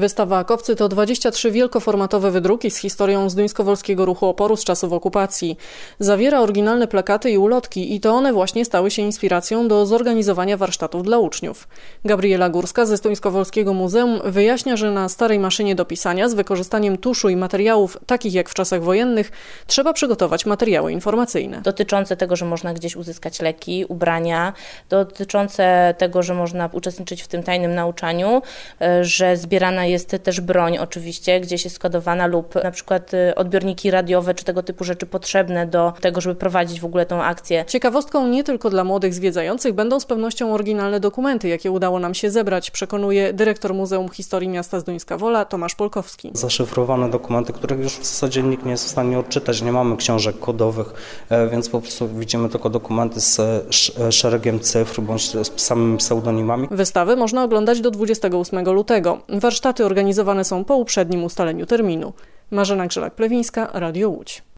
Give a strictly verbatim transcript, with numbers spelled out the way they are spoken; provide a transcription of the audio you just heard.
Wystawa Akowcy to dwadzieścia trzy wielkoformatowe wydruki z historią zduńskowolskiego ruchu oporu z czasów okupacji. Zawiera oryginalne plakaty i ulotki i to one właśnie stały się inspiracją do zorganizowania warsztatów dla uczniów. Gabriela Górska ze Zduńskowolskiego Muzeum wyjaśnia, że na starej maszynie do pisania z wykorzystaniem tuszu i materiałów takich jak w czasach wojennych trzeba przygotować materiały informacyjne. Dotyczące tego, że można gdzieś uzyskać leki, ubrania, dotyczące tego, że można uczestniczyć w tym tajnym nauczaniu, że zbierana jest też broń oczywiście, gdzieś jest skodowana lub na przykład odbiorniki radiowe czy tego typu rzeczy potrzebne do tego, żeby prowadzić w ogóle tą akcję. Ciekawostką nie tylko dla młodych zwiedzających będą z pewnością oryginalne dokumenty, jakie udało nam się zebrać, przekonuje dyrektor Muzeum Historii Miasta Zduńska Wola Tomasz Polkowski. Zaszyfrowane dokumenty, których już w zasadzie nikt nie jest w stanie odczytać, nie mamy książek kodowych, więc po prostu widzimy tylko dokumenty z szeregiem cyfr bądź z samymi pseudonimami. Wystawy można oglądać do dwudziestego ósmego lutego. Warsztaty organizowane są po uprzednim ustaleniu terminu. Marzena Grzelak-Plewińska, Radio Łódź.